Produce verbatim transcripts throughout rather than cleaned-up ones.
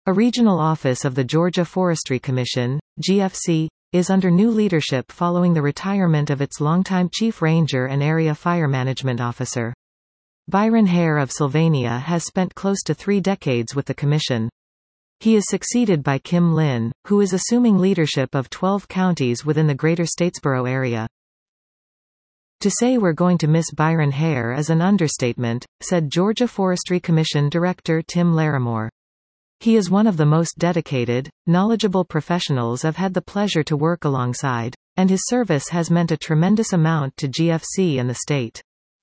A regional office of the Georgia Forestry Commission, G F C, is under new leadership following the retirement of its longtime chief ranger and area fire management officer. Byron Hare of Sylvania has spent close to three decades with the commission. He is succeeded by Kim Lynn, who is assuming leadership of twelve counties within the greater Statesboro area. To say we're going to miss Byron Hare is an understatement, said Georgia Forestry Commission Director Tim Larimore. He is one of the most dedicated, knowledgeable professionals I've had the pleasure to work alongside, and his service has meant a tremendous amount to G F C and the state.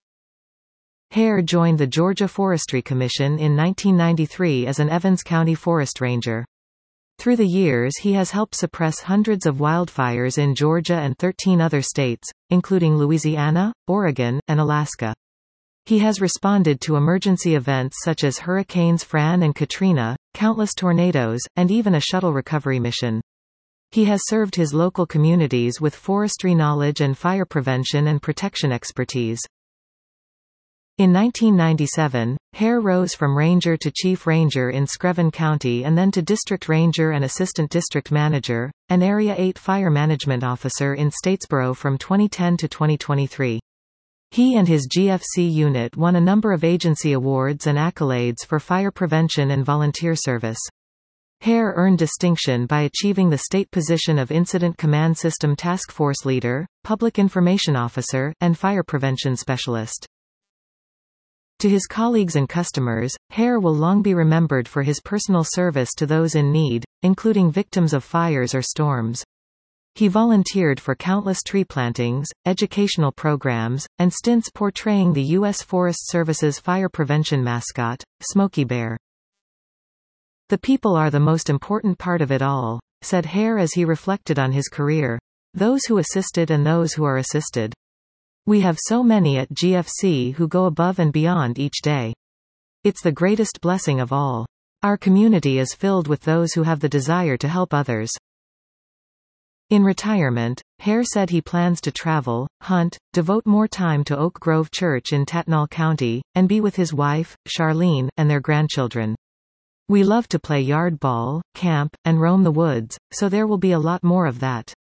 Hare joined the Georgia Forestry Commission in nineteen ninety-three as an Evans County forest ranger. Through the years he has helped suppress hundreds of wildfires in Georgia and thirteen other states, including Louisiana, Oregon, and Alaska. He has responded to emergency events such as Hurricanes Fran and Katrina, countless tornadoes, and even a shuttle recovery mission. He has served his local communities with forestry knowledge and fire prevention and protection expertise. In nineteen ninety-seven, Hare rose from ranger to chief ranger in Screven County and then to district ranger and assistant district manager, and Area eight fire management officer in Statesboro from twenty ten to twenty twenty-three. He and his G F C unit won a number of agency awards and accolades for fire prevention and volunteer service. Hare earned distinction by achieving the state position of Incident Command System Task Force Leader, Public Information Officer, and Fire Prevention Specialist. To his colleagues and customers, Hare will long be remembered for his personal service to those in need, including victims of fires or storms. He volunteered for countless tree plantings, educational programs, and stints portraying the U S Forest Service's fire prevention mascot, Smokey Bear. "The people are the most important part of it all," said Hare as he reflected on his career. "Those who assisted and those who are assisted. We have so many at G F C who go above and beyond each day. It's the greatest blessing of all. Our community is filled with those who have the desire to help others." In retirement, Hare said he plans to travel, hunt, devote more time to Oak Grove Church in Tatnall County, and be with his wife, Charlene, and their grandchildren. "We love to play yard ball, camp, and roam the woods, so there will be a lot more of that."